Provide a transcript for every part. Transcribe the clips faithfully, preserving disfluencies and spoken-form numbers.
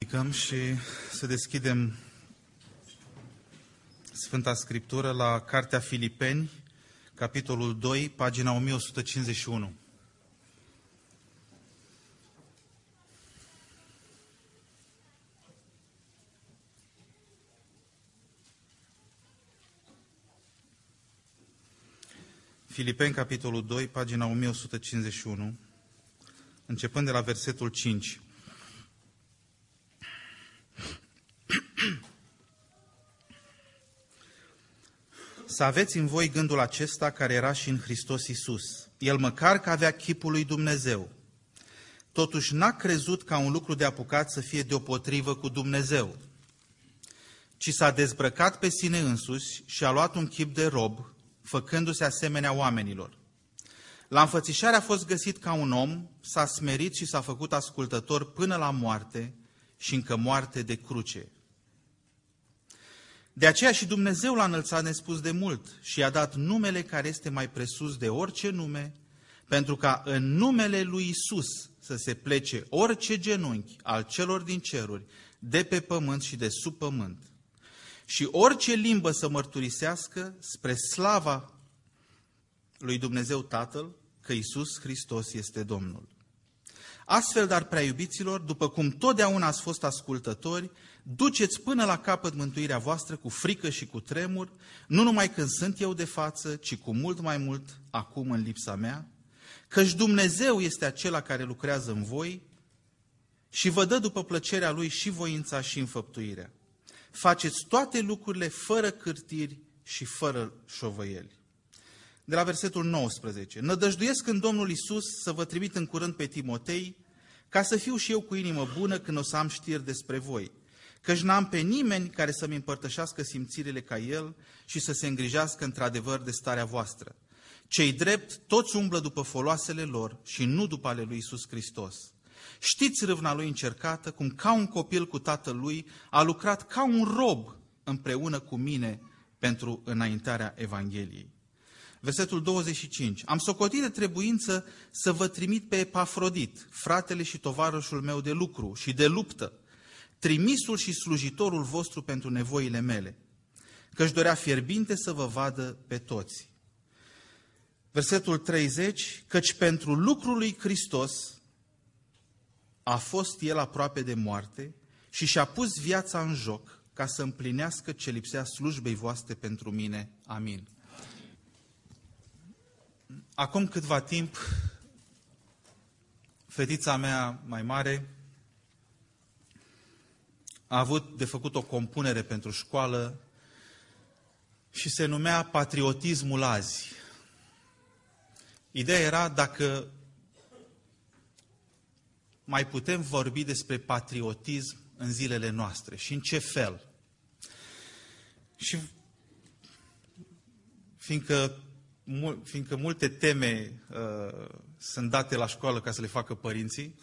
Ridicăm și să deschidem Sfânta Scriptură la Cartea Filipeni, capitolul doi, pagina o mie o sută cincizeci și unu. Filipeni, capitolul doi, pagina o mie o sută cincizeci și unu, începând de la versetul cinci. Să aveți în voi gândul acesta care era și în Hristos Iisus. El măcar că avea chipul lui Dumnezeu, totuși n-a crezut ca un lucru de apucat să fie deopotrivă cu Dumnezeu, ci s-a dezbrăcat pe sine însuși și a luat un chip de rob, făcându-se asemenea oamenilor. La înfățișare a fost găsit ca un om, s-a smerit și s-a făcut ascultător până la moarte și încă moarte de cruce. De aceea și Dumnezeu l-a înălțat nespus de mult și i-a dat numele care este mai presus de orice nume, pentru ca în numele lui Iisus să se plece orice genunchi al celor din ceruri, de pe pământ și de sub pământ, și orice limbă să mărturisească spre slava lui Dumnezeu Tatăl că Iisus Hristos este Domnul. Astfel, dar, prea iubiților, după cum totdeauna ați fost ascultători, duceți până la capăt mântuirea voastră cu frică și cu tremur, nu numai când sunt eu de față, ci cu mult mai mult acum în lipsa mea, căci Dumnezeu este acela care lucrează în voi și vă dă după plăcerea Lui și voința și înfăptuirea. Faceți toate lucrurile fără cârtiri și fără șovăieli. De la versetul nouăsprezece. Nădăjduiesc în Domnul Iisus să vă trimit în curând pe Timotei, ca să fiu și eu cu inimă bună când o să am știri despre voi, căci n-am pe nimeni care să-mi împărtășească simțirile ca el și să se îngrijească într-adevăr de starea voastră. Cei drept, toți umblă după foloasele lor și nu după ale lui Iisus Hristos. Știți râvna lui încercată, cum ca un copil cu tatăl lui a lucrat ca un rob împreună cu mine pentru înaintarea Evangheliei. Versetul douăzeci și cinci. Am socotit de trebuință să vă trimit pe Epafrodit, fratele și tovarășul meu de lucru și de luptă, trimisul și slujitorul vostru pentru nevoile mele, că-și dorea fierbinte să vă vadă pe toți. Versetul treizeci. Căci pentru lucrul lui Hristos a fost el aproape de moarte și și-a pus viața în joc ca să împlinească ce lipsea slujbei voastre pentru mine. Amin. Acum câtva timp, fetița mea mai mare a avut de făcut o compunere pentru școală și se numea Patriotismul azi. Ideea era dacă mai putem vorbi despre patriotism în zilele noastre și în ce fel. Și fiindcă fiindcă multe teme uh, sunt date la școală ca să le facă părinții,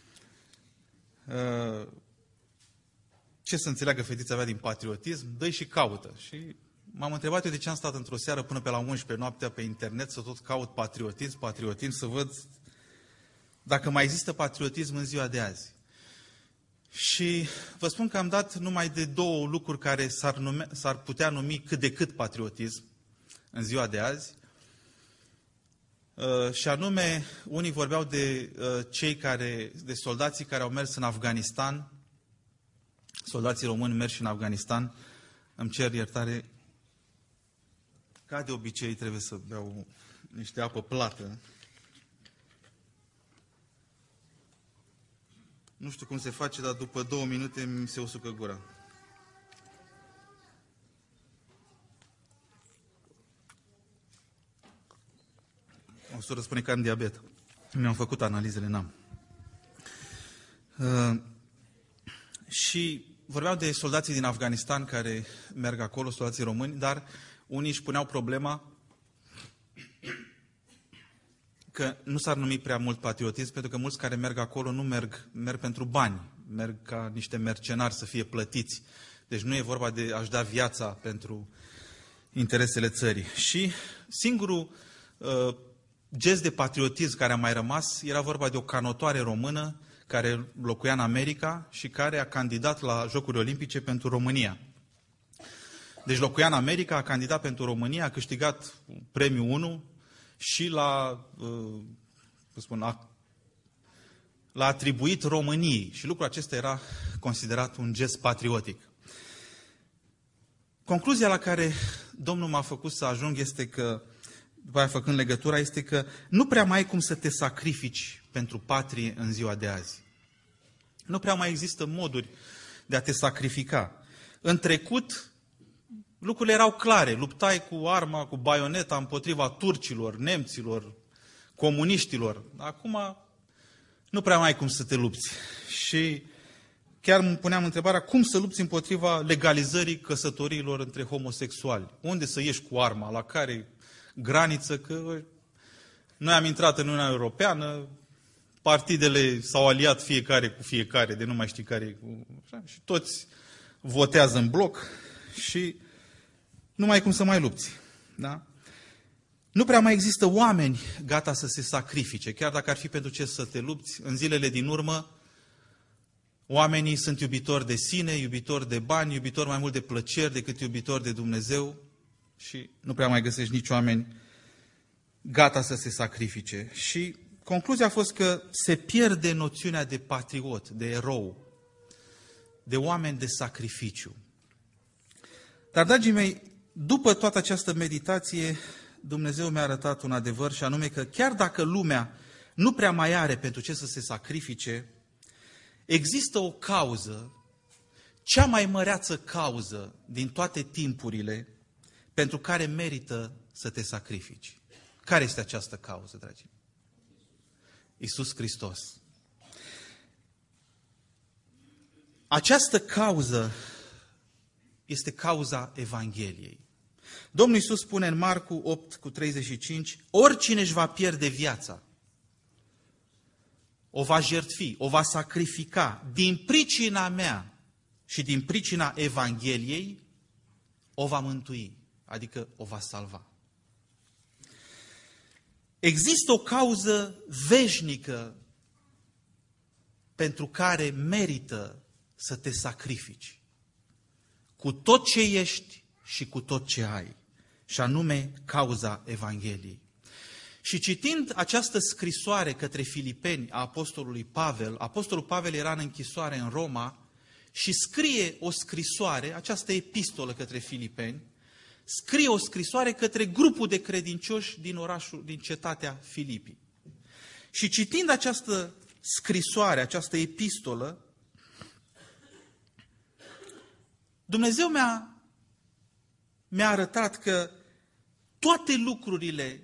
uh, ce să înțeleagă fetița mea din patriotism, dă-i și caută. Și m-am întrebat eu de ce am stat într-o seară până pe la unsprezece noaptea pe internet să tot caut patriotism, patriotism, să văd dacă mai există patriotism în ziua de azi. Și vă spun că am dat numai de două lucruri care s-ar, nume, s-ar putea numi cât de cât patriotism în ziua de azi. Uh, și anume, unii vorbeau de uh, cei care, de soldații care au mers în Afganistan, soldații români merși în Afganistan. Îmi cer iertare, ca de obicei trebuie să beau niște apă plată. Nu știu cum se face, dar după două minute mi se usucă gura. O soră spune că am diabet. Mi-am făcut analizele, n-am. Uh, și vorbeau de soldații din Afganistan care merg acolo, soldații români, dar unii își puneau problema că nu s-ar numi prea mult patriotism, pentru că mulți care merg acolo nu merg, merg pentru bani, merg ca niște mercenari să fie plătiți. Deci nu e vorba de a-și da viața pentru interesele țării. Și singurul uh, gest de patriotism care a mai rămas era vorba de o canotoare română care locuia în America și care a candidat la Jocurile Olimpice pentru România. Deci locuia în America, a candidat pentru România, a câștigat premiul unu și l-a, cum spun, a, l-a atribuit României. Și lucrul acesta era considerat un gest patriotic. Concluzia la care Domnul m-a făcut să ajung este că, după aia făcând legătura, este că nu prea mai ai cum să te sacrifici pentru patrie în ziua de azi. Nu prea mai există moduri de a te sacrifica. În trecut, lucrurile erau clare. Luptai cu arma, cu baioneta împotriva turcilor, nemților, comuniștilor. Acum nu prea mai ai cum să te lupți. Și chiar îmi puneam întrebarea cum să lupți împotriva legalizării căsătoriilor între homosexuali. Unde să ieși cu arma? La care graniță? Că noi am intrat în Uniunea Europeană, partidele s-au aliat fiecare cu fiecare, de nu mai știi care cu... și toți votează în bloc și nu mai ai cum să mai lupți. Da? Nu prea mai există oameni gata să se sacrifice, chiar dacă ar fi pentru ce să te lupți. În zilele din urmă, oamenii sunt iubitori de sine, iubitori de bani, iubitori mai mult de plăceri decât iubitori de Dumnezeu și nu prea mai găsești nici oameni gata să se sacrifice. Și concluzia a fost că se pierde noțiunea de patriot, de erou, de oameni de sacrificiu. Dar, dragii mei, după toată această meditație, Dumnezeu mi-a arătat un adevăr și anume că chiar dacă lumea nu prea mai are pentru ce să se sacrifice, există o cauză, cea mai măreață cauză din toate timpurile, pentru care merită să te sacrifici. Care este această cauză, dragii? Iisus Hristos. Această cauză este cauza Evangheliei. Domnul Iisus spune în Marcu opt cu treizeci și cinci, oricine își va pierde viața, o va jertfi, o va sacrifica din pricina mea și din pricina Evangheliei, o va mântui, adică o va salva. Există o cauză veșnică pentru care merită să te sacrifici cu tot ce ești și cu tot ce ai, și anume cauza Evangheliei. Și citind această scrisoare către Filipeni a apostolului Pavel, apostolul Pavel era în închisoare în Roma și scrie o scrisoare, această epistolă către Filipeni, scrie o scrisoare către grupul de credincioși din orașul, din cetatea Filipii. Și citind această scrisoare, această epistolă, Dumnezeu mi-a, mi-a arătat că toate lucrurile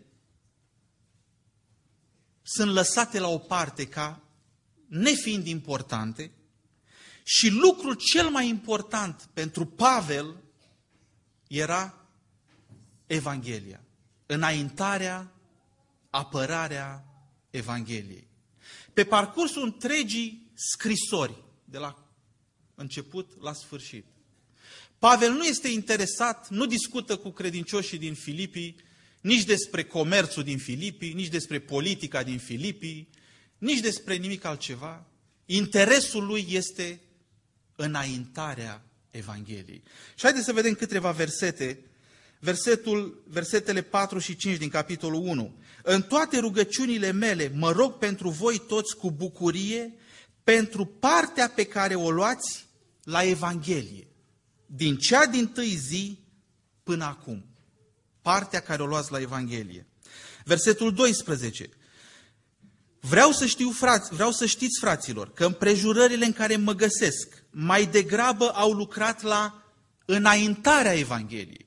sunt lăsate la o parte ca nefiind importante și lucrul cel mai important pentru Pavel era Evanghelia, înaintarea, apărarea Evangheliei. Pe parcursul întregii scrisori, de la început la sfârșit, Pavel nu este interesat, nu discută cu credincioșii din Filipii, nici despre comerțul din Filipii, nici despre politica din Filipii, nici despre nimic altceva. Interesul lui este înaintarea Evangheliei. Și haideți să vedem câteva versete. Versetul, versetele patru și cinci din capitolul unu. În toate rugăciunile mele mă rog pentru voi toți cu bucurie, pentru partea pe care o luați la Evanghelie, din cea dintâi zi până acum. Partea care o luați la Evanghelie. Versetul doisprezece. Vreau să știu, frați, vreau să știți, fraților, că împrejurările în care mă găsesc mai degrabă au lucrat la înaintarea Evangheliei.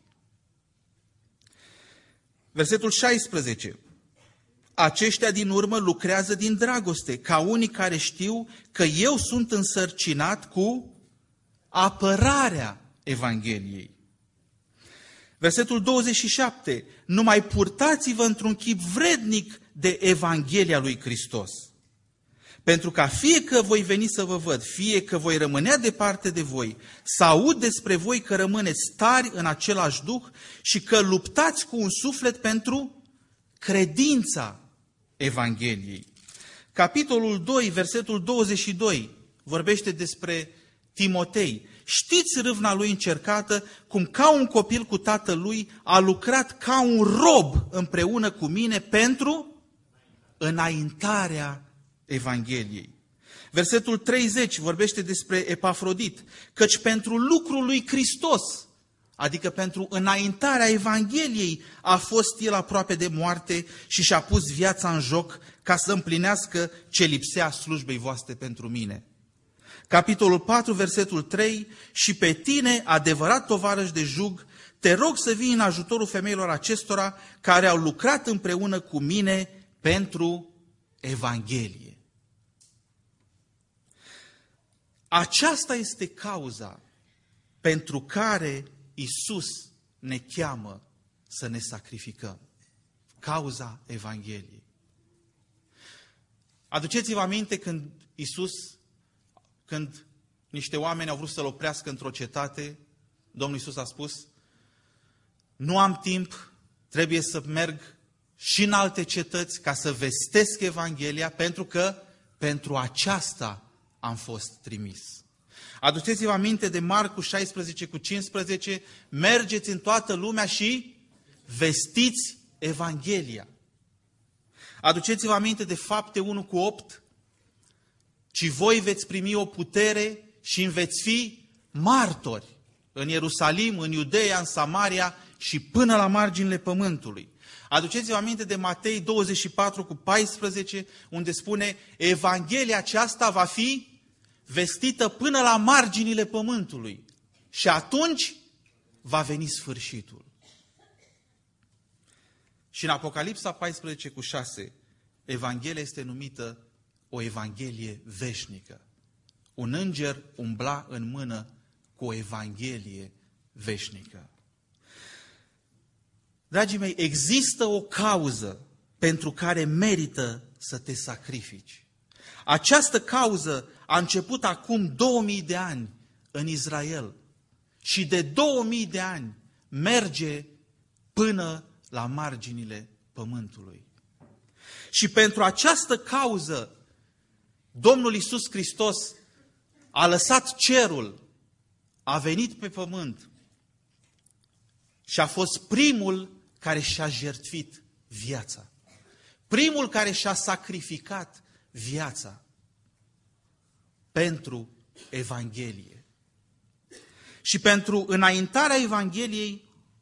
Versetul șaisprezece. Aceștia din urmă lucrează din dragoste, ca unii care știu că eu sunt însărcinat cu apărarea Evangheliei. Versetul douăzeci și șapte. Numai purtați-vă într-un chip vrednic de Evanghelia lui Hristos. Pentru ca fie că voi veni să vă văd, fie că voi rămânea departe de voi, să aud despre voi că rămâneți tari în același duh și că luptați cu un suflet pentru credința Evangheliei. Capitolul doi, versetul douăzeci și doi, vorbește despre Timotei. Știți râvna lui încercată, cum ca un copil cu tatălui a lucrat ca un rob împreună cu mine pentru înaintarea Evangheliei. Versetul treizeci vorbește despre Epafrodit, căci pentru lucrul lui Hristos, adică pentru înaintarea Evangheliei, a fost el aproape de moarte și și-a pus viața în joc ca să împlinească ce lipsea slujbei voastre pentru mine. Capitolul patru, versetul trei, și pe tine, adevărat tovarăș de jug, te rog să vii în ajutorul femeilor acestora care au lucrat împreună cu mine pentru Evanghelie. Aceasta este cauza pentru care Iisus ne cheamă să ne sacrificăm. Cauza Evangheliei. Aduceți-vă aminte când Iisus, când niște oameni au vrut să-L oprească într-o cetate, Domnul Iisus a spus: nu am timp, trebuie să merg și în alte cetăți ca să vestesc Evanghelia, pentru că pentru aceasta am fost trimis. Aduceți-vă aminte de Marcu șaisprezece cu cincisprezece, mergeți în toată lumea și vestiți Evanghelia. Aduceți-vă aminte de Fapte unu cu opt, ci voi veți primi o putere și îmi veți fi martori în Ierusalim, în Iudeea, în Samaria și până la marginile pământului. Aduceți-vă aminte de Matei douăzeci și patru cu paisprezece, unde spune: Evanghelia aceasta va fi vestită până la marginile pământului și atunci va veni sfârșitul. Și în Apocalipsa paisprezece cu șase, Evanghelia este numită o Evanghelie veșnică. Un înger umbla în mână cu o Evanghelie veșnică. Dragii mei, există o cauză pentru care merită să te sacrifici. Această cauză a început acum două mii de ani în Israel și de două mii de ani merge până la marginile pământului. Și pentru această cauză Domnul Iisus Hristos a lăsat cerul, a venit pe pământ și a fost primul care și-a jertfit viața. Primul care și-a sacrificat viața pentru Evanghelie. Și pentru înaintarea Evangheliei,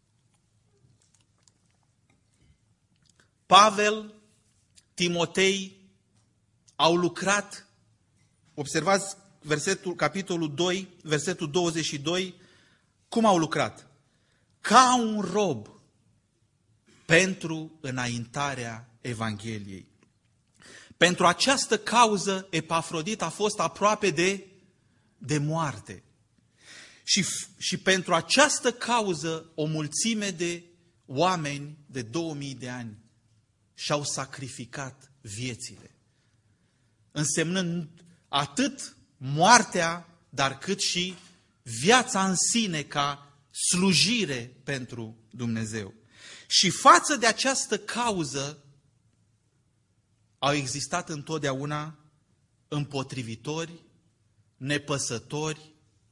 Pavel, Timotei au lucrat. Observați versetul, capitolul doi, versetul douăzeci și doi, cum au lucrat? Ca un rob pentru înaintarea Evangheliei. Pentru această cauză, Epafrodit a fost aproape de, de moarte. Și, și pentru această cauză, o mulțime de oameni de două mii de ani și-au sacrificat viețile. Însemnând atât moartea, dar cât și viața în sine ca slujire pentru Dumnezeu. Și față de această cauză au existat întotdeauna împotrivitori, nepăsători,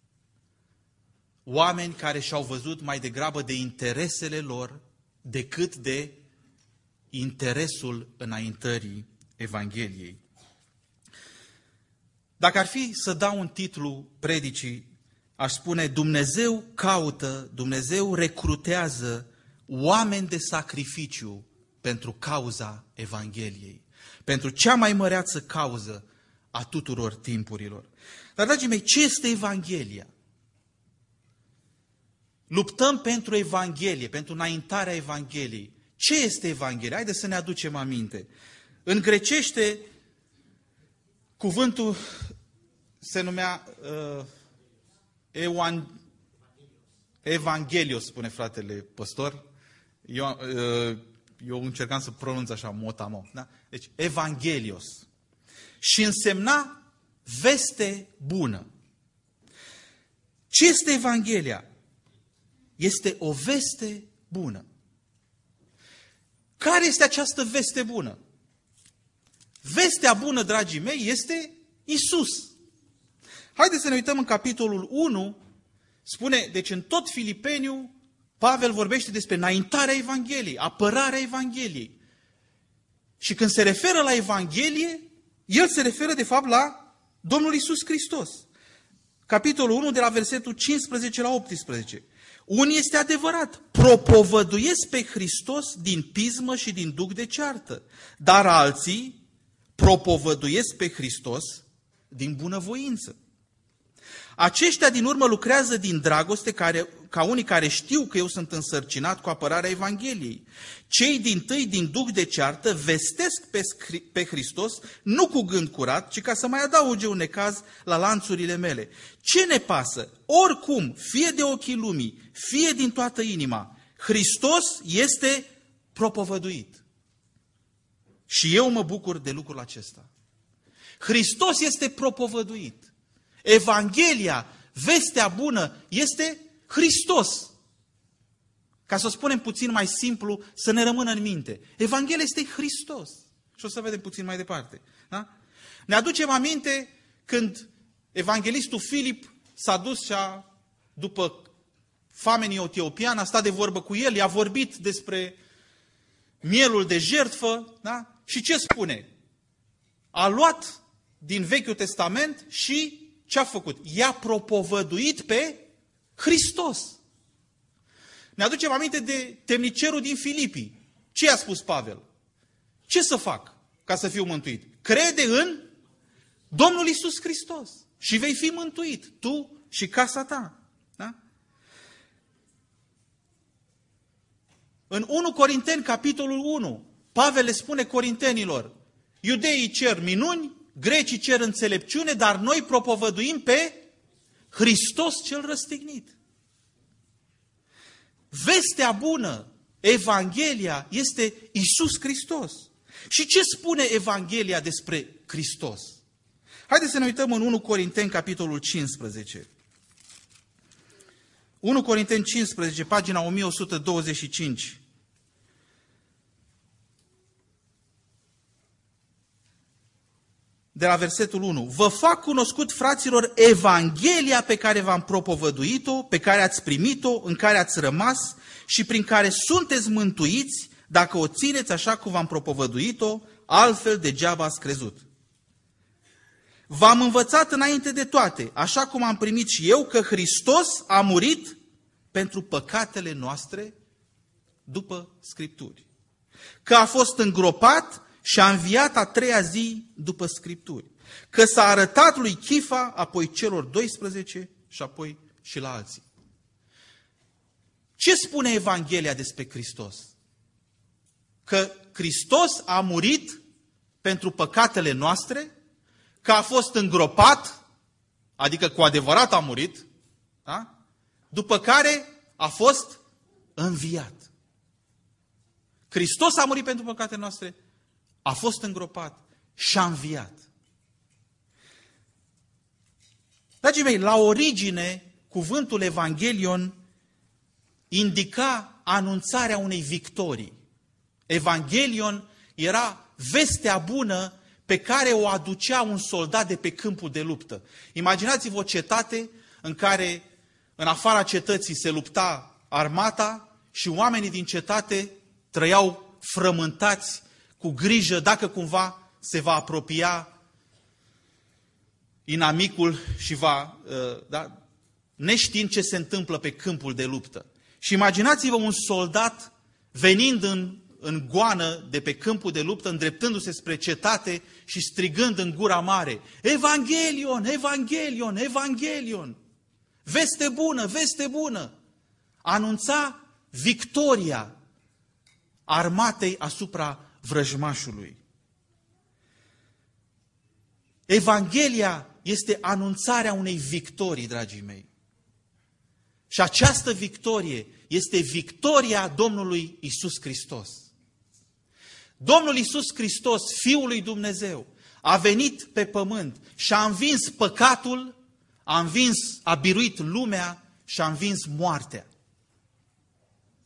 oameni care și-au văzut mai degrabă de interesele lor decât de interesul înaintării Evangheliei. Dacă ar fi să dau un titlu predicii, aș spune: Dumnezeu caută, Dumnezeu recrutează oameni de sacrificiu pentru cauza Evangheliei, pentru cea mai măreață cauză a tuturor timpurilor. Dar, dragii mei, ce este Evanghelia? Luptăm pentru Evanghelie, pentru înaintarea Evangheliei. Ce este Evanghelia? Haideți să ne aducem aminte. În grecește, cuvântul se numea uh, evan, Evanghelios, spune fratele păstor. Eu, uh, eu încercam să pronunț așa, motamo. Da? Deci, Evanghelios. Și însemna veste bună. Ce este Evanghelia? Este o veste bună. Care este această veste bună? Vestea bună, dragii mei, este Isus. Haideți să ne uităm în capitolul unu, spune, deci în tot Filipeniu, Pavel vorbește despre înaintarea Evangheliei, apărarea Evangheliei. Și când se referă la Evanghelie, el se referă de fapt la Domnul Iisus Hristos. Capitolul unu, de la versetul cincisprezece la optsprezece. Unii este adevărat, propovăduiesc pe Hristos din pismă și din duc de ceartă, dar alții propovăduiesc pe Hristos din bunăvoință. Aceștia din urmă lucrează din dragoste care, ca unii care știu că eu sunt însărcinat cu apărarea Evangheliei. Cei dintâi din duc de ceartă vestesc pe, pe Hristos nu cu gând curat, ci ca să mai adauge un necaz la lanțurile mele. Ce ne pasă? Oricum, fie de ochii lumii, fie din toată inima, Hristos este propovăduit. Și eu mă bucur de lucrul acesta. Hristos este propovăduit. Evanghelia, vestea bună, este Hristos. Ca să o spunem puțin mai simplu, să ne rămână în minte. Evanghelia este Hristos. Și o să vedem puțin mai departe. Da? Ne aducem aminte când evanghelistul Filip s-a dus și a, după famenii etiopian, a stat de vorbă cu el, i-a vorbit despre mielul de jertfă, da? Și ce spune? A luat din Vechiul Testament și ce a făcut? I-a propovăduit pe Hristos. Ne aducem aminte de temnicerul din Filipii. Ce i-a spus Pavel? Ce să fac ca să fiu mântuit? Crede în Domnul Iisus Hristos și vei fi mântuit, tu și casa ta. Da? În unu Corinteni, capitolul unu, Pavel le spune corintenilor, iudeii cer minuni, grecii cer înțelepciune, dar noi propovăduim pe Hristos cel răstignit. Vestea bună, Evanghelia, este Iisus Hristos. Și ce spune Evanghelia despre Hristos? Haideți să ne uităm în unu Corinteni, capitolul cincisprezece. unu Corinteni cincisprezece, pagina o mie o sută douăzeci și cinci. De la versetul unu. Vă fac cunoscut, fraților, Evanghelia pe care v-am propovăduit-o, pe care ați primit-o, în care ați rămas și prin care sunteți mântuiți, dacă o țineți așa cum v-am propovăduit-o, altfel degeaba ați crezut. V-am învățat înainte de toate, așa cum am primit și eu, că Hristos a murit pentru păcatele noastre după Scripturi, că a fost îngropat și a înviat a treia zi după Scripturi, că s-a arătat lui Chifa, apoi celor doisprezece și apoi și la alții. Ce spune Evanghelia despre Hristos? Că Hristos a murit pentru păcatele noastre, că a fost îngropat, adică cu adevărat a murit, da? După care a fost înviat. Hristos a murit pentru păcatele noastre, a fost îngropat și a înviat. Dragii mei, la origine, cuvântul Evanghelion indica anunțarea unei victorii. Evanghelion era vestea bună pe care o aducea un soldat de pe câmpul de luptă. Imaginați-vă o cetate în care în afara cetății se lupta armata și oamenii din cetate trăiau frământați cu grijă dacă cumva se va apropia inamicul și va, da, neștiind ce se întâmplă pe câmpul de luptă. Și imaginați-vă un soldat venind în, în goană de pe câmpul de luptă, îndreptându-se spre cetate și strigând în gura mare, Evanghelion, Evanghelion, Evanghelion, veste bună, veste bună. Anunța victoria armatei asupra vrăjmașului. Evanghelia este anunțarea unei victorii, dragii mei. Și această victorie este victoria Domnului Iisus Hristos. Domnul Iisus Hristos, Fiul lui Dumnezeu, a venit pe pământ și a învins păcatul, a învins, a biruit lumea și a învins moartea.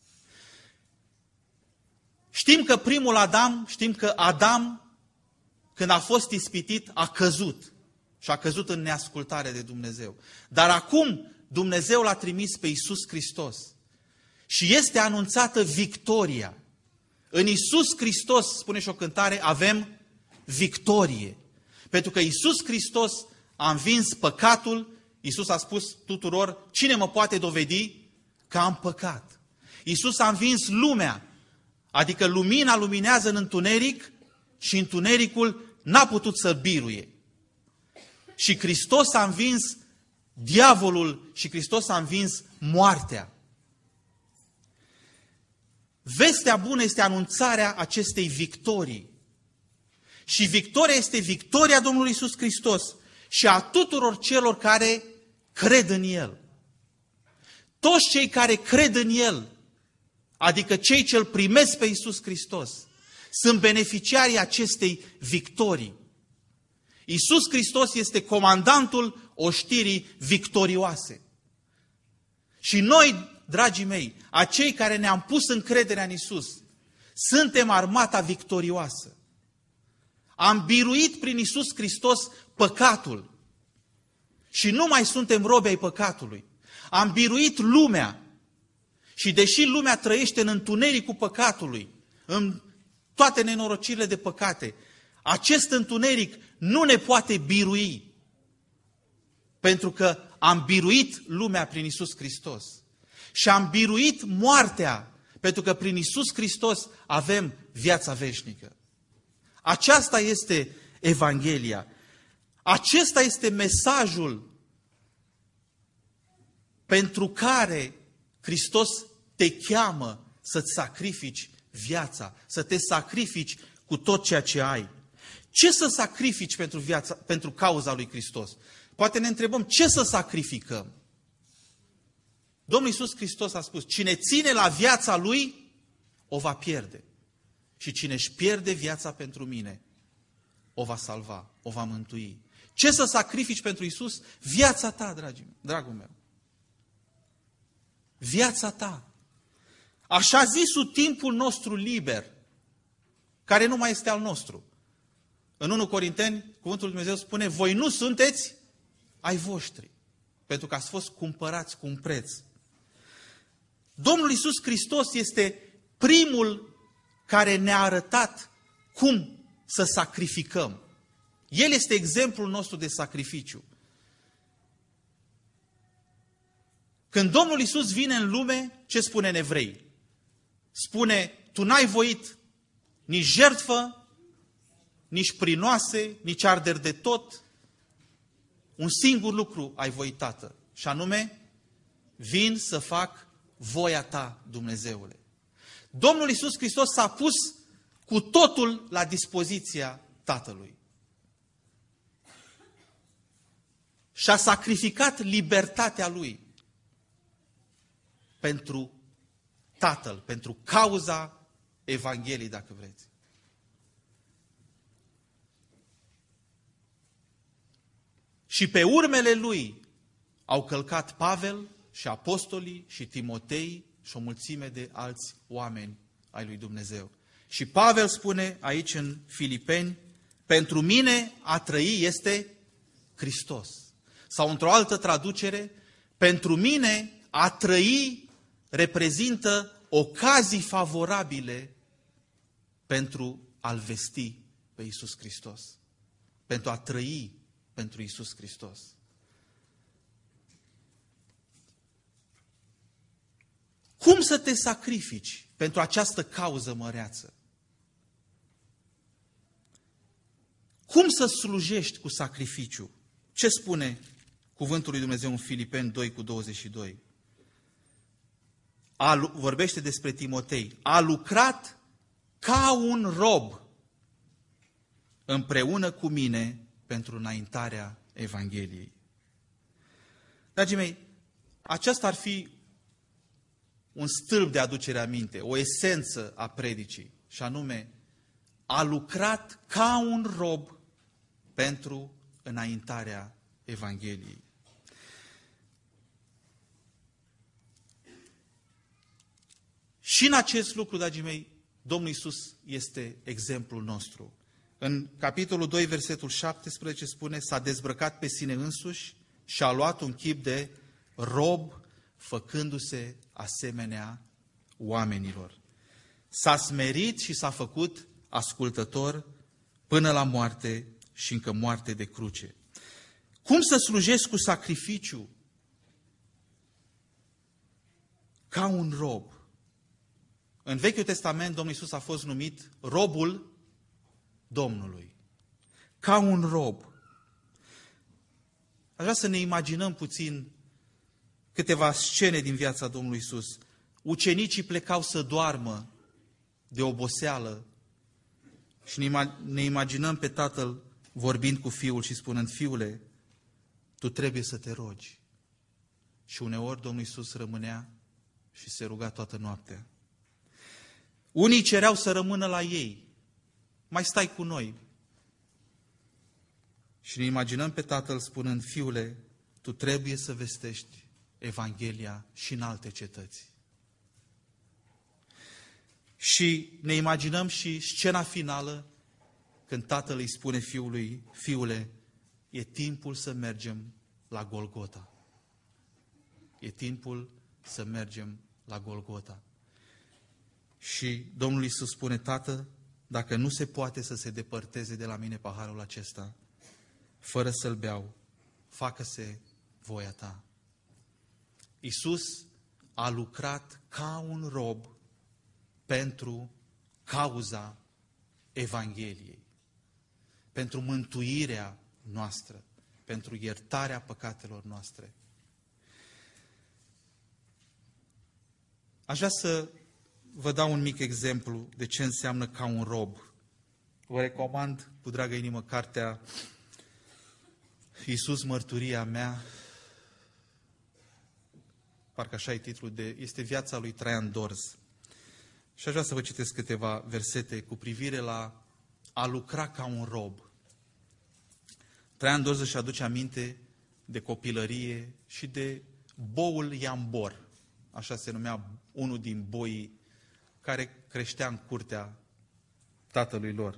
Știm că primul Adam, știm că Adam când a fost ispitit, a căzut. Și a căzut în neascultare de Dumnezeu. Dar acum Dumnezeu l-a trimis pe Iisus Hristos. Și este anunțată victoria. În Iisus Hristos, spune și o cântare, avem victorie. Pentru că Iisus Hristos a învins păcatul. Iisus a spus tuturor, cine mă poate dovedi că am păcat? Iisus a învins lumea. Adică lumina luminează în întuneric și întunericul n-a putut să-l biruie. Și Hristos a învins diavolul și Hristos a învins moartea. Vestea bună este anunțarea acestei victorii. Și victoria este victoria Domnului Iisus Hristos și a tuturor celor care cred în El. Toți cei care cred în El, adică cei ce îl primesc pe Iisus Hristos, sunt beneficiarii acestei victorii. Iisus Hristos este comandantul oștirii victorioase. Și noi, dragii mei, acei care ne-am pus încrederea în Iisus, suntem armata victorioasă. Am biruit prin Iisus Hristos păcatul. Și nu mai suntem robi ai păcatului. Am biruit lumea. Și deși lumea trăiește în întunericul păcatului, în toate nenorocirile de păcate, acest întuneric nu ne poate birui. Pentru că am biruit lumea prin Iisus Hristos. Și am biruit moartea, pentru că prin Iisus Hristos avem viața veșnică. Aceasta este Evanghelia. Acesta este mesajul pentru care Hristos te cheamă să-ți sacrifici viața, să te sacrifici cu tot ceea ce ai. Ce să sacrifici pentru, viața, pentru cauza lui Hristos? Poate ne întrebăm, ce să sacrificăm? Domnul Iisus Hristos a spus, cine ține la viața lui, o va pierde. Și cine își pierde viața pentru mine, o va salva, o va mântui. Ce să sacrifici pentru Iisus? Viața ta, dragii, dragul meu. Viața ta. Așa zisul timpul nostru liber, care nu mai este al nostru. În întâi Corinteni, cuvântul lui Dumnezeu spune, voi nu sunteți ai voștri, pentru că ați fost cumpărați cu un preț. Domnul Iisus Hristos este primul care ne-a arătat cum să sacrificăm. El este exemplul nostru de sacrificiu. Când Domnul Iisus vine în lume, ce spune în Evrei? Spune, tu n-ai voit nici jertfă, nici prinoase, nici arderi de tot. Un singur lucru ai voit, Tată, și anume, vin să fac voia ta, Dumnezeule. Domnul Iisus Hristos s-a pus cu totul la dispoziția Tatălui. Și-a sacrificat libertatea Lui pentru Tatăl, pentru cauza Evangheliei, dacă vreți. Și pe urmele Lui au călcat Pavel și apostolii și Timotei și o mulțime de alți oameni ai lui Dumnezeu. Și Pavel spune aici în Filipeni, pentru mine a trăi este Hristos. Sau într-o altă traducere, pentru mine a trăi reprezintă ocazii favorabile pentru a-L vesti pe Iisus Hristos. Pentru a trăi pentru Iisus Hristos. Cum să te sacrifici pentru această cauză măreață? Cum să slujești cu sacrificiu? Ce spune cuvântul lui Dumnezeu în Filipeni doi cu douăzeci și doi? A, vorbește despre Timotei. A lucrat ca un rob împreună cu mine pentru înaintarea Evangheliei. Dragii mei, aceasta ar fi un stâlp de aducere aminte, o esență a predicii, și anume, a lucrat ca un rob pentru înaintarea Evangheliei. Și în acest lucru, dragii mei, Domnul Iisus este exemplul nostru. În capitolul doi, versetul șaptesprezece spune, s-a dezbrăcat pe sine însuși și a luat un chip de rob, făcându-se asemenea oamenilor. S-a smerit și s-a făcut ascultător până la moarte și încă moarte de cruce. Cum să slujesc cu sacrificiu? Ca un rob. În Vechiul Testament, Domnul Iisus a fost numit robul Domnului. Ca un rob. Aș vrea să ne imaginăm puțin câteva scene din viața Domnului Iisus. Ucenicii plecau să doarmă de oboseală și ne imaginăm pe Tatăl vorbind cu Fiul și spunând, Fiule, tu trebuie să te rogi. Și uneori Domnul Iisus rămânea și se ruga toată noaptea. Unii cereau să rămână la ei. Mai stai cu noi. Și ne imaginăm pe Tatăl spunând, Fiule, tu trebuie să vestești Evanghelia și în alte cetăți. Și ne imaginăm și scena finală când Tatăl îi spune Fiului, Fiule, e timpul să mergem la Golgota. E timpul să mergem la Golgota. Și Domnul Iisus spune, Tată, dacă nu se poate să se depărteze de la mine paharul acesta, fără să-l beau, facă-se voia ta. Iisus a lucrat ca un rob pentru cauza Evangheliei, pentru mântuirea noastră, pentru iertarea păcatelor noastre. Aș vrea să vă dau un mic exemplu de ce înseamnă ca un rob. Vă recomand cu dragă inimă cartea Iisus, mărturia mea, parcă așa e titlul, de, este viața lui Traian Dorz. Și aș vrea să vă citesc câteva versete cu privire la a lucra ca un rob. Traian Dorz își aduce aminte de copilărie și de boul Iambor, așa se numea unul din boii care creștea în curtea tatălui lor.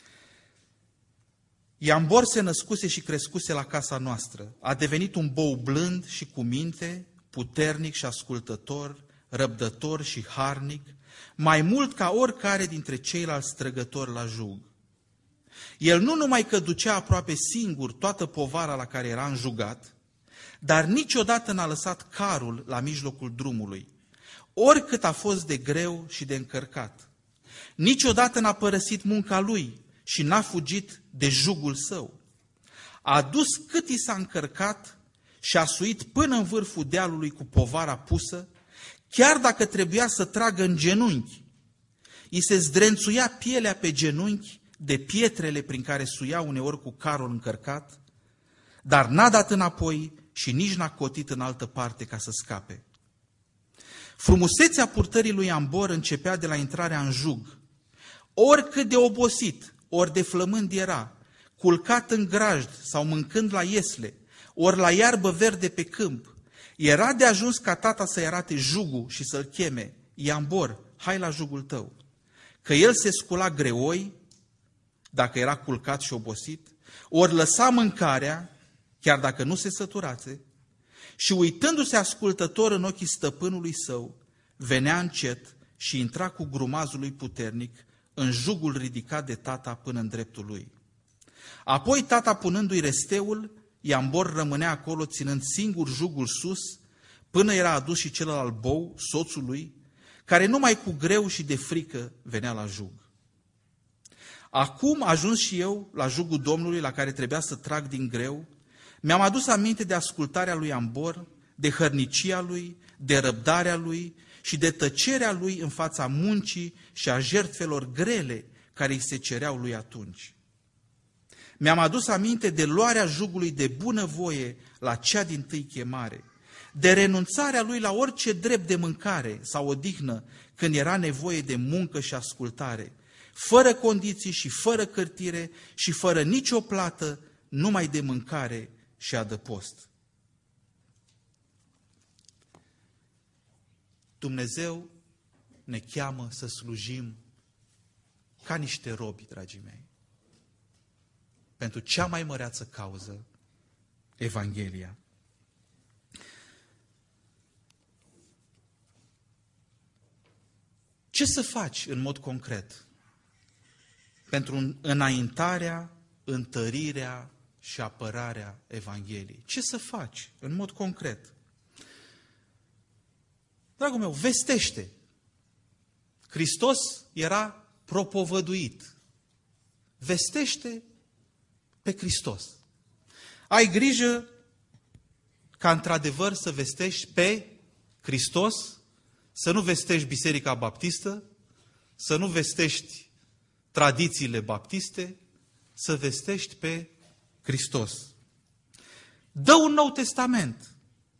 Iambor se născuse și crescuse la casa noastră. A devenit un bou blând și cu minte, puternic și ascultător, răbdător și harnic, mai mult ca oricare dintre ceilalți trăgători la jug. El nu numai că ducea aproape singur toată povara la care era înjugat, dar niciodată n-a lăsat carul la mijlocul drumului, oricât a fost de greu și de încărcat. Niciodată n-a părăsit munca lui și n-a fugit de jugul său. A dus cât i s-a încărcat și a suit până în vârful dealului cu povara pusă, chiar dacă trebuia să tragă în genunchi. I se zdrențuia pielea pe genunchi de pietrele prin care suia uneori cu carul încărcat, dar n-a dat înapoi și nici n-a cotit în altă parte ca să scape. Frumusețea purtării lui Iambor începea de la intrarea în jug. Oricât de obosit, ori de flămând era, culcat în grajd sau mâncând la iesle, ori la iarbă verde pe câmp, era de ajuns ca tata să-i arate jugul și să-l cheme, Iambor, hai la jugul tău. Că el se scula greoi, dacă era culcat și obosit, ori lăsa mâncarea, chiar dacă nu se săturase, și uitându-se ascultător în ochii stăpânului său, venea încet și intra cu grumazul lui puternic în jugul ridicat de tata până în dreptul lui. Apoi tata punându-i resteul, Iambor rămânea acolo ținând singur jugul sus, până era adus și celălalt bou, soțul lui, care numai cu greu și de frică venea la jug. Acum, ajuns și eu la jugul Domnului la care trebuia să trag din greu, mi-am adus aminte de ascultarea lui Iambor, de hărnicia lui, de răbdarea lui și de tăcerea lui în fața muncii și a jertfelor grele care îi se cereau lui atunci. Mi-am adus aminte de luarea jugului de bunăvoie la cea dintâi chemare, de renunțarea lui la orice drept de mâncare sau odihnă când era nevoie de muncă și ascultare, fără condiții și fără cârtire și fără nicio plată, numai de mâncare și adăpost. Dumnezeu ne cheamă să slujim ca niște robi, dragii mei. pentru cea mai măreață cauză, Evanghelia. Ce să faci în mod concret pentru înaintarea, întărirea și apărarea Evangheliei? Ce să faci în mod concret? Dragul meu, vestește. Hristos era propovăduit. Vestește pe Hristos. Ai grijă ca într-adevăr să vestești pe Hristos, să nu vestești Biserica Baptistă, să nu vestești tradițiile baptiste, să vestești pe Hristos. Dă un Nou Testament.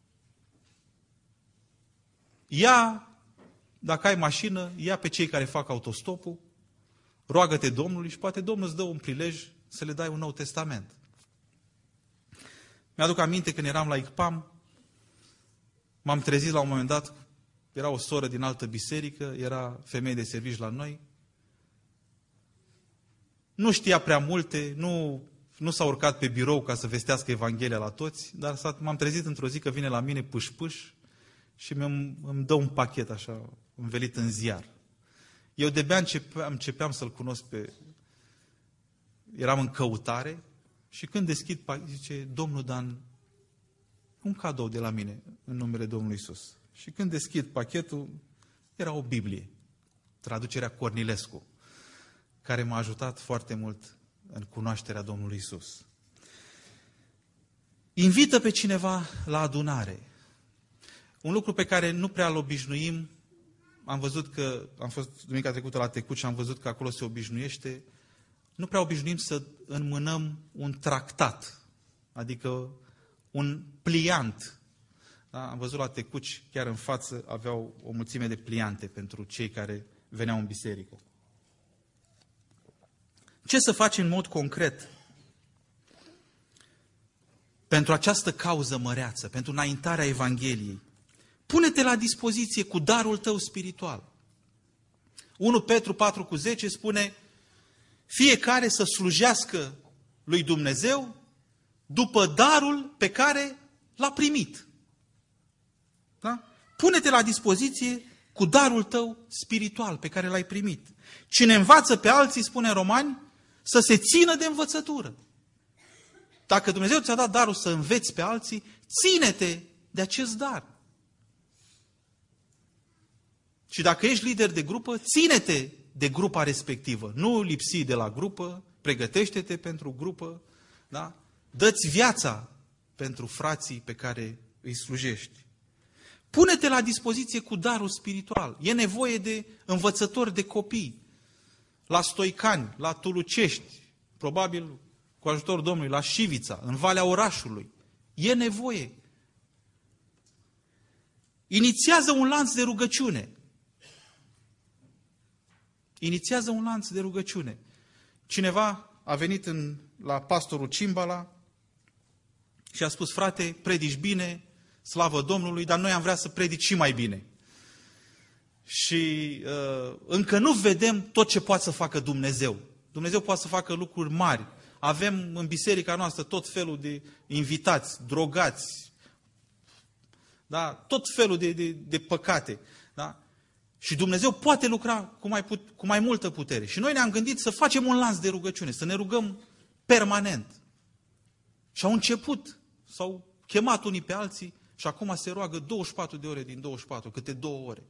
Ia, dacă ai mașină, ia pe cei care fac autostopul, roagă-te Domnului și poate Domnul îți dă un prilej să le dai un Nou Testament. Mi-aduc aminte când eram la I C P A M, m-am trezit la un moment dat, era o soră din altă biserică, era femeie de servici la noi, nu știa prea multe, nu, nu s-a urcat pe birou ca să vestească Evanghelia la toți, dar m-am trezit într-o zi că vine la mine pâș-pâș și îmi, îmi dă un pachet așa, învelit în ziar. Eu de-abia începeam, începeam să-l cunosc pe... Eram în căutare și când deschid pachetul, zice, Domnul Dan, un cadou de la mine în numele Domnului Iisus. Și când deschid pachetul, era o Biblie, traducerea Cornilescu, care m-a ajutat foarte mult în cunoașterea Domnului Iisus. Invită pe cineva la adunare. Un lucru pe care nu prea îl obișnuim, am văzut că, am fost duminica trecută la Tecut și am văzut că acolo se obișnuiește, nu prea obișnuim să înmânăm un tractat, adică un pliant. Da? Am văzut la Tecuci, chiar în față, aveau o mulțime de pliante pentru cei care veneau în biserică. Ce să faci în mod concret pentru această cauză măreață, pentru înaintarea Evangheliei? Pune-te la dispoziție cu darul tău spiritual. unu Petru patru cu zece spune, fiecare să slujească lui Dumnezeu după darul pe care l-a primit. Da? Pune-te la dispoziție cu darul tău spiritual pe care l-ai primit. Cine învață pe alții, spune în Romani, să se țină de învățătură. Dacă Dumnezeu ți-a dat darul să înveți pe alții, ține-te de acest dar. Și dacă ești lider de grupă, ține-te de grupa respectivă. Nu lipsi de la grupă, pregătește-te pentru grupă, da? Dă-ți viața pentru frații pe care îi slujești. Pune-te la dispoziție cu darul spiritual. E nevoie de învățători de copii. La Stoicani, la Tulucești, probabil cu ajutorul Domnului, la Șivița, în Valea Orașului. E nevoie. Inițiază un lanț de rugăciune. Inițiază un lanț de rugăciune. Cineva a venit în, la pastorul Cimbala și a spus, frate, predici bine, slavă Domnului, dar noi am vrea să predici și mai bine. Și uh, încă nu vedem tot ce poate să facă Dumnezeu. Dumnezeu poate să facă lucruri mari. Avem în biserica noastră tot felul de invitați, drogați, da? Tot felul de, de, de păcate. Da? Și Dumnezeu poate lucra cu mai, put, cu mai multă putere. Și noi ne-am gândit să facem un lanț de rugăciune, să ne rugăm permanent. Și au început, s-au chemat unii pe alții și acum se roagă douăzeci și patru de ore din douăzeci și patru, câte două ore.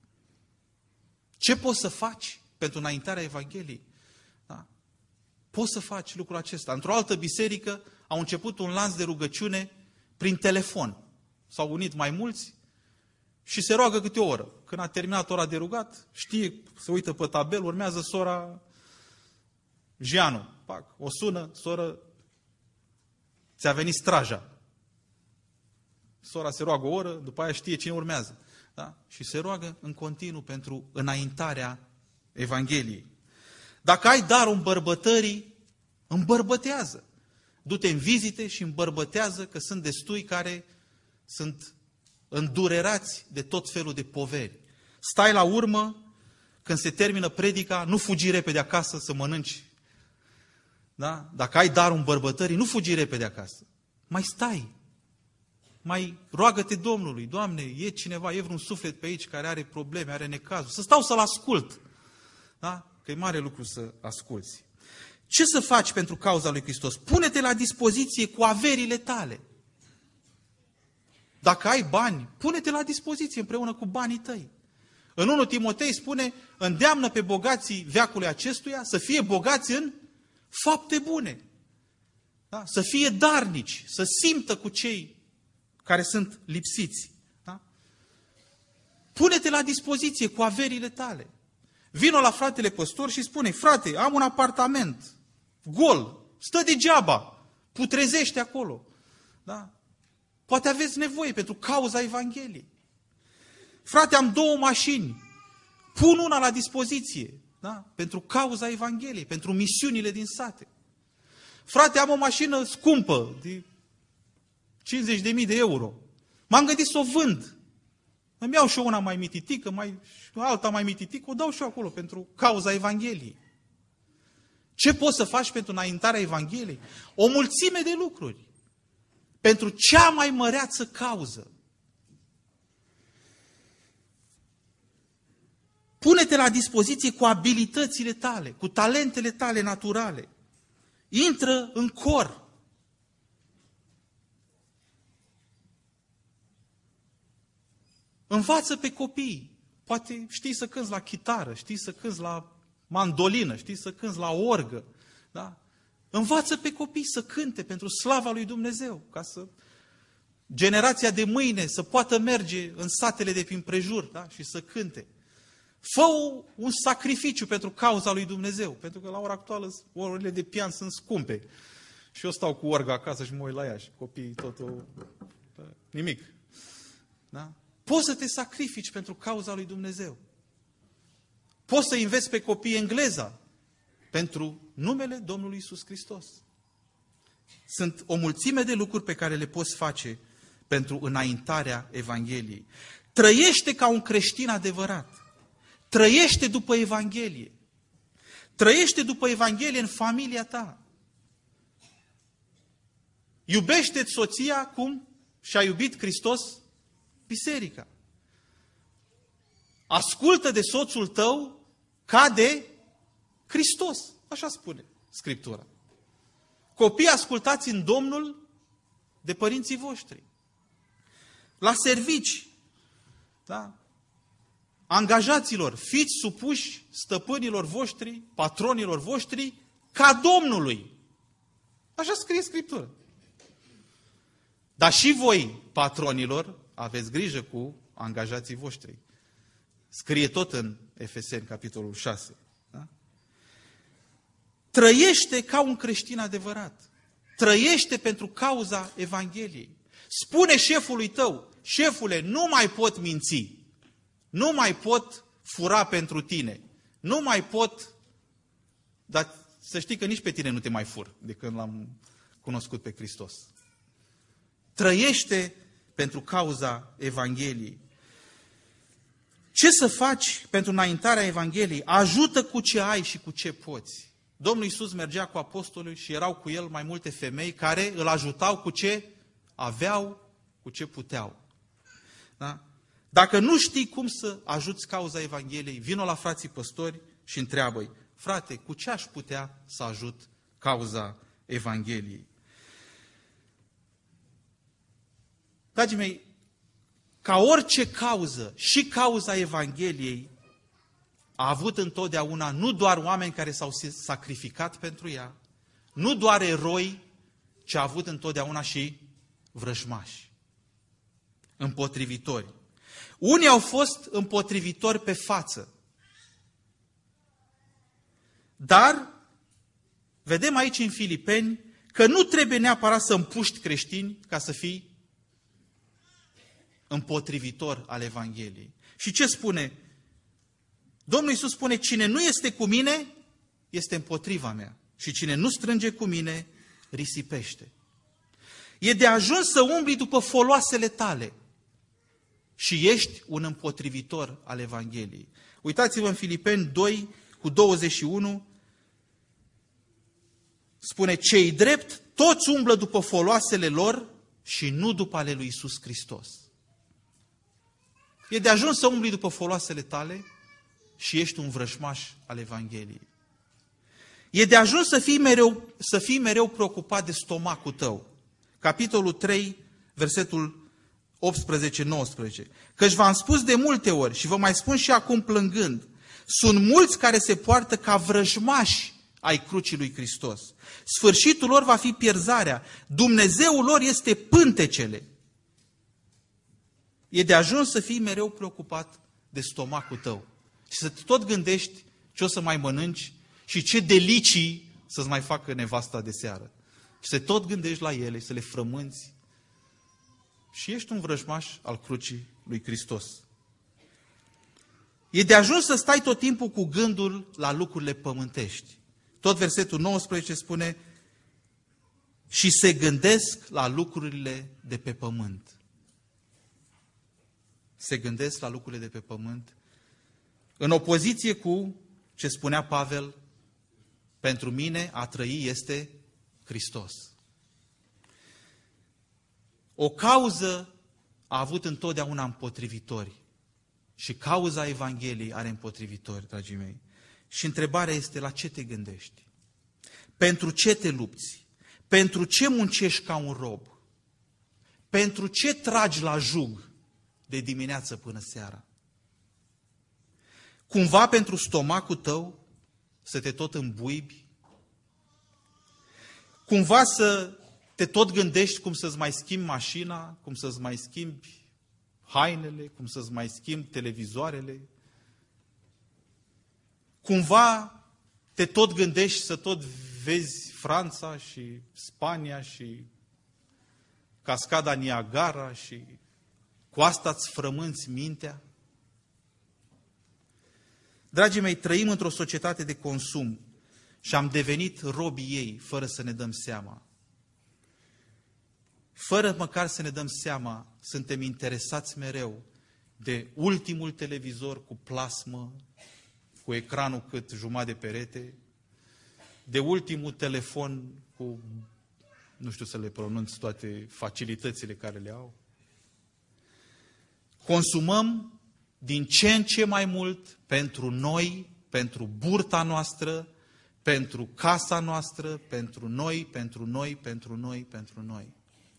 Ce poți să faci pentru înaintarea Evangheliei? Da? Poți să faci lucrul acesta. Într-o altă biserică au început un lanț de rugăciune prin telefon. S-au unit mai mulți și se roagă câte o oră. Când a terminat ora de rugat, știe, se uită pe tabel, urmează sora Gianu. Pac, o sună, soră, ți-a venit straja. Sora se roagă o oră, după aia știe cine urmează. Da? Și se roagă în continuu pentru înaintarea Evangheliei. Dacă ai darul îmbărbătării, îmbărbătează. Du-te în vizite și îmbărbătează, că sunt destui care sunt îndurerați de tot felul de poveri. Stai la urmă, când se termină predica, nu fugi repede acasă să mănânci. Da? Dacă ai darul îmbărbătării, nu fugi repede acasă. Mai stai. Mai roagă-te Domnului. Doamne, e cineva, e vreun suflet pe aici care are probleme, are necazuri. Să stau să-l ascult. Da? Că e mare lucru să asculți. Ce să faci pentru cauza lui Hristos? Pune-te la dispoziție cu averile tale. Dacă ai bani, pune-te la dispoziție împreună cu banii tăi. În întâi Timotei spune, îndeamnă pe bogații veacului acestuia să fie bogați în fapte bune. Da? Să fie darnici, să simtă cu cei care sunt lipsiți. Da? Pune-te la dispoziție cu averile tale. Vino la fratele păstor și spune, frate, am un apartament gol, stă degeaba, putrezește acolo. Da? Poate aveți nevoie pentru cauza Evangheliei. Frate, am două mașini, pun una la dispoziție, da? Pentru cauza Evangheliei, pentru misiunile din sate. Frate, am o mașină scumpă, de cincizeci de mii de euro. M-am gândit să o vând. Îmi iau și eu una mai mititică, mai, alta mai mititică, o dau și eu acolo pentru cauza Evangheliei. Ce poți să faci pentru înaintarea Evangheliei? O mulțime de lucruri. Pentru cea mai măreață cauză. Pune-te la dispoziție cu abilitățile tale, cu talentele tale naturale. Intră în cor. Învață pe copii. Poate știi să cânți la chitară, știi să cânți la mandolină, știi să cânți la orgă. Da? Învață pe copii să cânte pentru slava lui Dumnezeu, ca să generația de mâine să poată merge în satele de prin prejur, da? Și să cânte. Fă un sacrificiu pentru cauza lui Dumnezeu, pentru că la ora actuală orele de pian sunt scumpe. Și eu stau cu orga acasă și mă uit la ea și copiii totul, nimic. Da? Poți să te sacrifici pentru cauza lui Dumnezeu. Poți să înveți pe copii engleza pentru numele Domnului Iisus Hristos. Sunt o mulțime de lucruri pe care le poți face pentru înaintarea Evangheliei. Trăiește ca un creștin adevărat. Trăiește după Evanghelie. Trăiește după Evanghelie în familia ta. Iubește-ți soția cum și-a iubit Hristos biserica. Ascultă de soțul tău ca de Hristos. Așa spune Scriptura. Copii, ascultați în Domnul de părinții voștri. La servici, da? Angajaților, fiți supuși stăpânilor voștri, patronilor voștri, ca Domnului. Așa scrie Scriptura. Dar și voi, patronilor, aveți grijă cu angajații voștri. Scrie tot în Efeseni, capitolul șase. Da? Trăiește ca un creștin adevărat. Trăiește pentru cauza Evangheliei. Spune șefului tău, șefule, nu mai pot minți. Nu mai pot fura pentru tine. Nu mai pot, dar să știi că nici pe tine nu te mai fur de când l-am cunoscut pe Hristos. Trăiește pentru cauza Evangheliei. Ce să faci pentru înaintarea Evangheliei? Ajută cu ce ai și cu ce poți. Domnul Iisus mergea cu apostolul și erau cu el mai multe femei care îl ajutau cu ce aveau, cu ce puteau. Da? Dacă nu știi cum să ajuți cauza Evangheliei, vino la frații păstori și întreabă-i, frate, cu ce aș putea să ajut cauza Evangheliei? Dragii mei, ca orice cauză, și cauza Evangheliei a avut întotdeauna nu doar oameni care s-au sacrificat pentru ea, nu doar eroi, ci a avut întotdeauna și vrăjmași, împotrivitori. Unii au fost împotrivitori pe față. Dar, vedem aici în Filipeni, că nu trebuie neapărat să împuști creștini ca să fii împotrivitor al Evangheliei. Și ce spune? Domnul Iisus spune, cine nu este cu mine, este împotriva mea. Și cine nu strânge cu mine, risipește. E de ajuns să umbli după foloasele tale și ești un împotrivitor al Evangheliei. Uitați-vă în Filipeni doi cu douăzeci și unu. spune, cei drept toți umblă după foloasele lor și nu după ale lui Iisus Hristos. E de ajuns să umbli după foloasele tale și ești un vrăjmaș al Evangheliei. E de ajuns să fii mereu, să fii mereu preocupat de stomacul tău. Capitolul trei, versetul optsprezece nouăsprezece. Căci v-am spus de multe ori și vă mai spun și acum plângând, sunt mulți care se poartă ca vrăjmași ai crucii lui Hristos. Sfârșitul lor va fi pierzarea. Dumnezeul lor este pântecele. E de ajuns să fii mereu preocupat de stomacul tău și să te tot gândești ce o să mai mănânci și ce delicii să-ți mai facă nevasta de seară. Și să te tot gândești la ele, să le frămânți. Și ești un vrăjmaș al crucii lui Hristos. E de ajuns să stai tot timpul cu gândul la lucrurile pământești. Tot versetul nouăsprezece spune, și se gândesc la lucrurile de pe pământ. Se gândesc la lucrurile de pe pământ. În opoziție cu ce spunea Pavel, pentru mine a trăi este Hristos. O cauză a avut întotdeauna împotrivitori și cauza Evangheliei are împotrivitori, dragii mei. Și întrebarea este, la ce te gândești? Pentru ce te lupți? Pentru ce muncești ca un rob? Pentru ce tragi la jug de dimineață până seara? Cumva pentru stomacul tău să te tot îmbuibi? Cumva să te tot gândești cum să-ți mai schimbi mașina, cum să-ți mai schimbi hainele, cum să-ți mai schimbi televizoarele? Cumva te tot gândești să tot vezi Franța și Spania și cascada Niagara și cu asta îți frămânți mintea? Dragii mei, trăim într-o societate de consum și am devenit robii ei fără să ne dăm seama. Fără măcar să ne dăm seama, suntem interesați mereu de ultimul televizor cu plasmă, cu ecranul cât jumătate de perete, de ultimul telefon cu, nu știu să le pronunț toate facilitățile care le au. Consumăm din ce în ce mai mult pentru noi, pentru burta noastră, pentru casa noastră, pentru noi, pentru noi, pentru noi, pentru noi.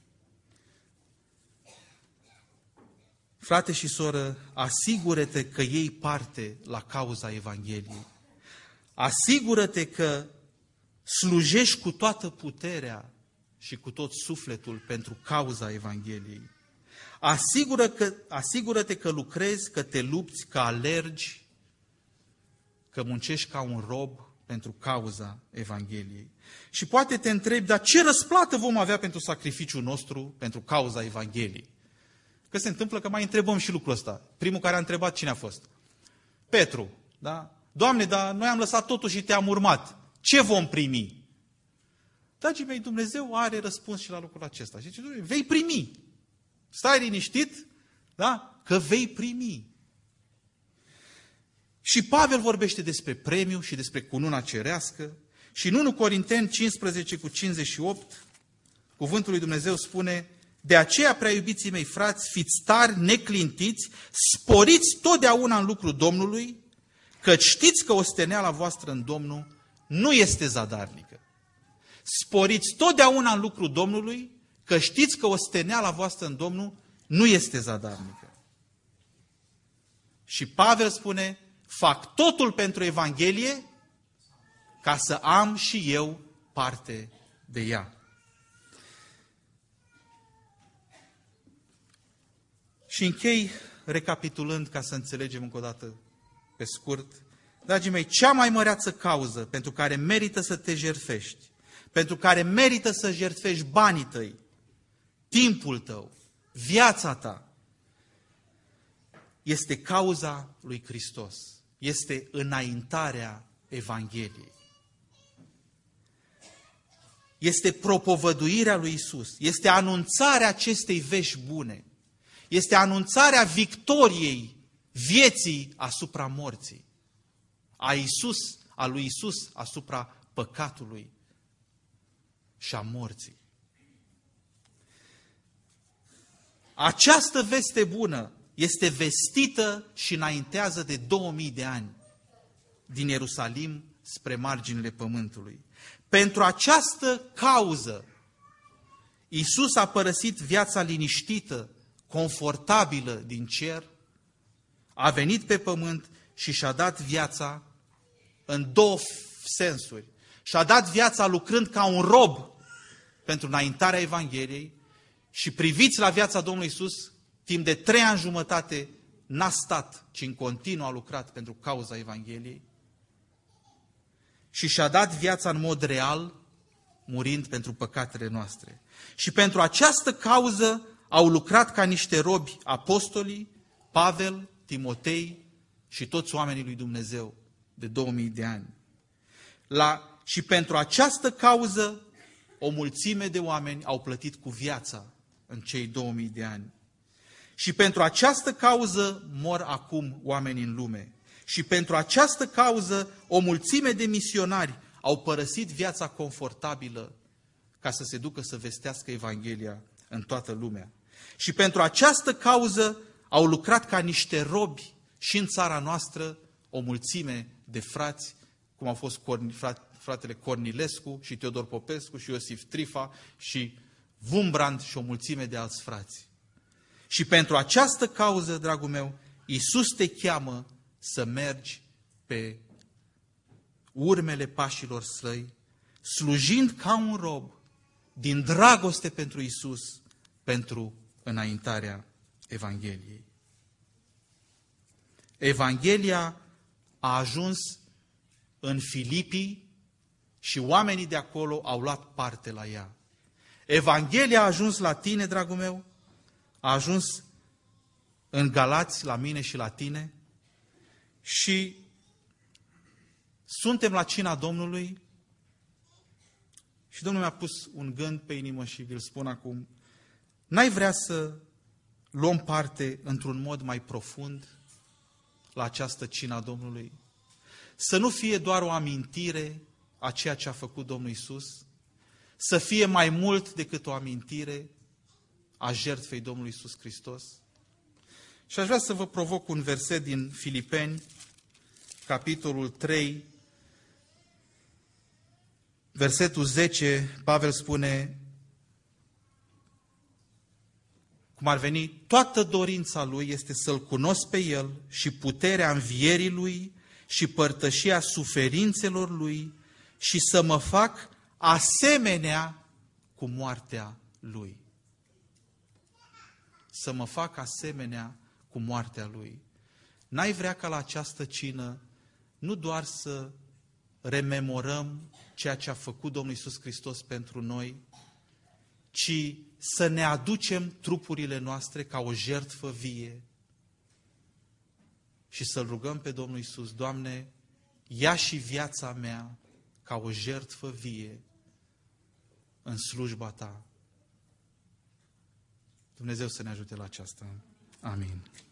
Frate și soră, asigură-te că iei parte la cauza Evangheliei. Asigură-te că slujești cu toată puterea și cu tot sufletul pentru cauza Evangheliei. Asigură că, asigură-te că lucrezi, că te lupți, că alergi, că muncești ca un rob pentru cauza Evangheliei. Și poate te întrebi, dar ce răsplată vom avea pentru sacrificiul nostru, pentru cauza Evangheliei? Că se întâmplă că mai întrebăm și lucrul ăsta. Primul care a întrebat, cine a fost? Petru, da? Doamne, dar noi am lăsat totul și te-am urmat. Ce vom primi? Dragii mei, Dumnezeu are răspuns și la lucrul acesta. Și zice, vei primi. Stai liniștit, da? Că vei primi. Și Pavel vorbește despre premiu și despre cununa cerească. Și în întâi Corinteni cincisprezece cu cincizeci și opt, cuvântul lui Dumnezeu spune, de aceea, prea iubiții mei frați, fiți tari, neclintiți, sporiți totdeauna în lucrul Domnului, că știți că osteneala voastră în Domnul nu este zadarnică. Sporiți totdeauna în lucrul Domnului, că știți că osteneala voastră în Domnul nu este zadarnică. Și Pavel spune, fac totul pentru Evanghelie, ca să am și eu parte de ea. Și închei recapitulând, ca să înțelegem încă o dată pe scurt. Dragii mei, cea mai măreață cauză pentru care merită să te jertfești, pentru care merită să jertfești banii tăi, timpul tău, viața ta, este cauza lui Hristos. Este înaintarea Evangheliei. Este propovăduirea lui Isus. Este anunțarea acestei vești bune. Este anunțarea victoriei vieții asupra morții. A Isus, a lui Isus asupra păcatului. și a morții. Această veste bună este vestită și înaintează de două mii de ani din Ierusalim spre marginile pământului. Pentru această cauză, Iisus a părăsit viața liniștită, confortabilă din cer, a venit pe pământ și și-a dat viața în două sensuri. Și-a dat viața lucrând ca un rob pentru înaintarea Evangheliei și priviți la viața Domnului Iisus, timp de trei ani jumătate n-a stat, ci în continuu a lucrat pentru cauza Evangheliei. Și și-a dat viața în mod real, murind pentru păcatele noastre. Și pentru această cauză au lucrat ca niște robi apostolii, Pavel, Timotei și toți oamenii lui Dumnezeu de două mii de ani. La, și pentru această cauză o mulțime de oameni au plătit cu viața în cei două mii de ani. Și pentru această cauză mor acum oamenii în lume. Și pentru această cauză o mulțime de misionari au părăsit viața confortabilă ca să se ducă să vestească Evanghelia în toată lumea. Și pentru această cauză au lucrat ca niște robi și în țara noastră o mulțime de frați, cum au fost fratele Cornilescu și Teodor Popescu și Iosif Trifa și Wurmbrand și o mulțime de alți frați. Și pentru această cauză, dragul meu, Iisus te cheamă să mergi pe urmele pașilor săi, slujind ca un rob, din dragoste pentru Iisus, pentru înaintarea Evangheliei. Evanghelia a ajuns în Filipii și oamenii de acolo au luat parte la ea. Evanghelia a ajuns la tine, dragul meu, a ajuns în Galați, la mine și la tine, și suntem la cina Domnului și Domnul mi-a pus un gând pe inimă și vi-l spun acum. N-ai vrea să luăm parte într-un mod mai profund la această cina Domnului? Să nu fie doar o amintire a ceea ce a făcut Domnul Iisus, să fie mai mult decât o amintire a jertfei Domnului Iisus Hristos. Și aș vrea să vă provoc un verset din Filipeni, capitolul trei, versetul zece, Pavel spune, cum ar veni, toată dorința lui este să-L cunosc pe El și puterea învierii Lui și părtășia suferințelor Lui și să mă fac asemenea cu moartea Lui. Să mă fac asemenea cu moartea Lui. N-ai vrea ca la această cină nu doar să rememorăm ceea ce a făcut Domnul Iisus Hristos pentru noi, ci să ne aducem trupurile noastre ca o jertfă vie și să-L rugăm pe Domnul Iisus, Doamne, ia și viața mea ca o jertfă vie în slujba Ta. Dumnezeu să ne ajute la aceasta. Amin.